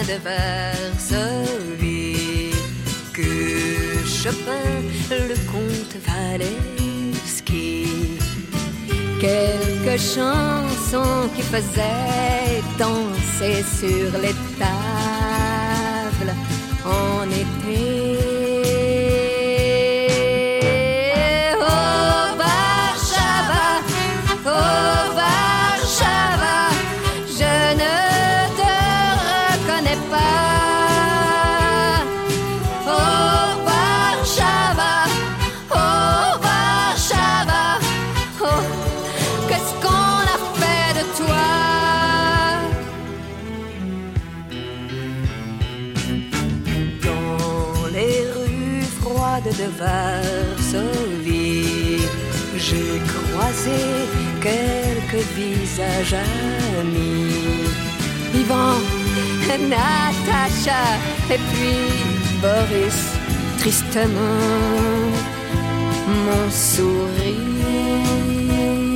de Varsovie que Chopin, le comte Walewski. Quelques chansons qui faisaient danser sur les tables en été. De Varsovie, j'ai croisé quelques visages amis. Ivan, Natacha et puis Boris, tristement, mon sourire.